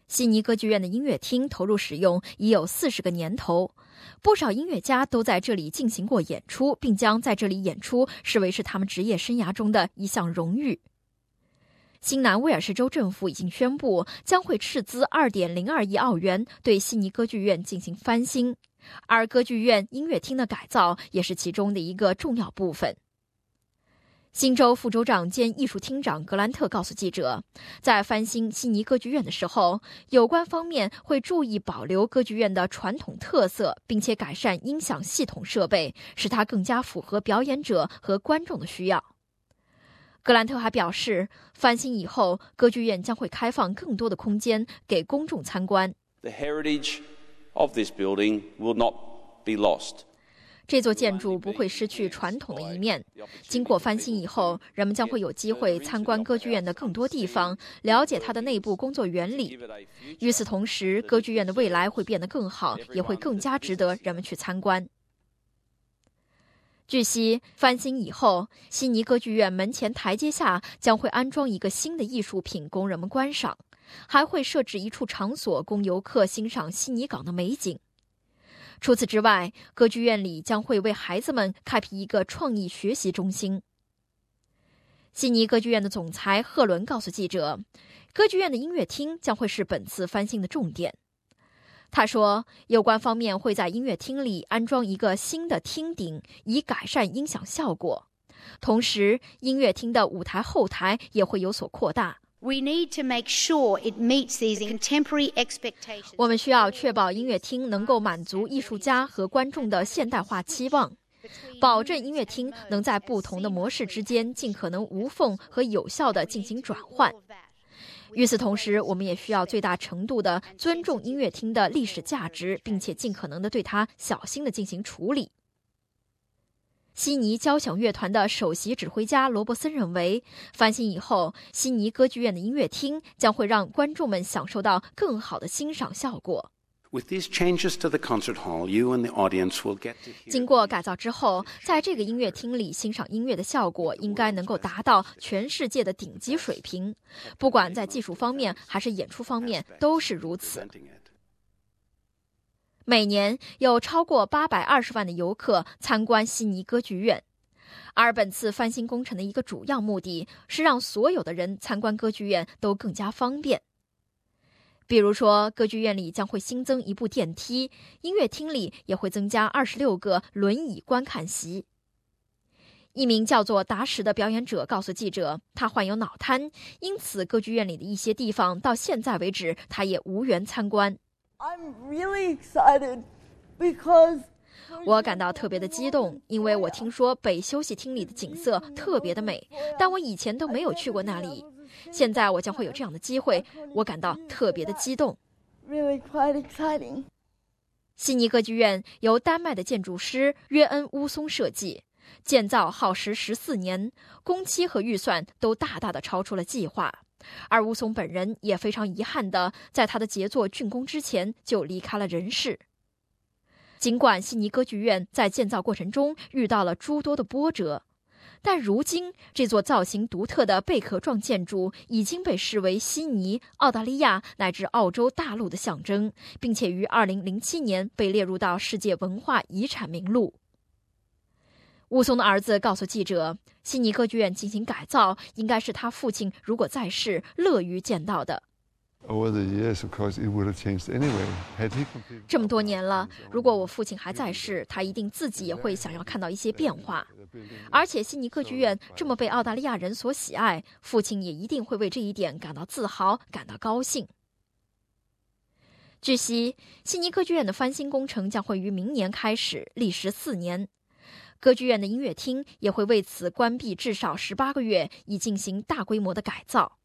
悉尼歌剧院的音乐厅投入使用已有40个年头，不少音乐家都在这里进行过演出，并将在这里演出视为是他们职业生涯中的一项荣誉。新南威尔士州政府已经宣布，将会斥资2.02亿澳元对悉尼歌剧院进行翻新，而歌剧院音乐厅的改造也是其中的一个重要部分。新州副州长兼艺术厅长格兰特告诉记者，在翻新悉尼歌剧院的时候，有关方面会注意保留歌剧院的传统特色，并且改善音响系统设备，使它更加符合表演者和观众的需要。格兰特还表示，翻新以后，歌剧院将会开放更多的空间给公众参观。 The heritage of this building will not be lost. 这座建筑不会失去传统的一面。经过翻新以后，人们将会有机会参观歌剧院的更多地方，了解它的内部工作原理。与此同时，歌剧院的未来会变得更好，也会更加值得人们去参观。据悉，翻新以后，悉尼歌剧院门前台阶下将会安装一个新的艺术品供人们观赏，还会设置一处场所供游客欣赏悉尼港的美景。除此之外，歌剧院里将会为孩子们开辟一个创意学习中心。悉尼歌剧院的总裁赫伦告诉记者，歌剧院的音乐厅将会是本次翻新的重点。他说，有关方面会在音乐厅里安装一个新的厅顶，以改善音响效果。同时，音乐厅的舞台后台也会有所扩大。 We need to make sure it meets these contemporary expectations. 我们需要确保音乐厅能够满足艺术家和观众的现代化期望，保证音乐厅能在不同的模式之间尽可能无缝和有效地进行转换。与此同时，我们也需要最大程度地尊重音乐厅的历史价值，并且尽可能地对它小心地进行处理。悉尼交响乐团的首席指挥家罗伯森认为，翻新以后，悉尼歌剧院的音乐厅将会让观众们享受到更好的欣赏效果。经过改造之后，在这个音乐厅里欣赏音乐的效果应该能够达到全世界的顶级水平，不管在技术方面还是演出方面都是如此。每年有超过820万的游客参观悉尼歌剧院，而本次翻新工程的一个主要目的是让所有的人参观歌剧院都更加方便。比如说，歌剧院里将会新增一部电梯，音乐厅里也会增加26个轮椅观看席。一名叫做达什的表演者告诉记者，他患有脑瘫，因此歌剧院里的一些地方到现在为止他也无缘参观。 I'm really excited because 我感到特别的激动，因为我听说北休息厅里的景色特别的美，但我以前都没有去过那里。现在我将会有这样的机会，我感到特别的激动。 Really quite exciting. 悉尼歌剧院由丹麦的建筑师约恩·乌松设计，建造耗时14年，工期和预算都大大的超出了计划。而乌松本人也非常遗憾地在他的杰作竣工之前就离开了人世。尽管悉尼歌剧院在建造过程中遇到了诸多的波折，但如今这座造型独特的贝壳状建筑已经被视为悉尼、澳大利亚乃至澳洲大陆的象征，并且于2007年被列入到世界文化遗产名录。乌松的儿子告诉记者，悉尼歌剧院进行改造应该是他父亲如果在世乐于见到的。这么多年了，如果我父亲还在世，他一定自己也会想要看到一些变化。而且悉尼歌剧院这么被澳大利亚人所喜爱，父亲也一定会为这一点感到自豪，感到高兴。据悉，悉尼歌剧院的翻新工程将会于明年开始，历时4年。歌剧院的音乐厅也会为此关闭至少18个月，以进行大规模的改造。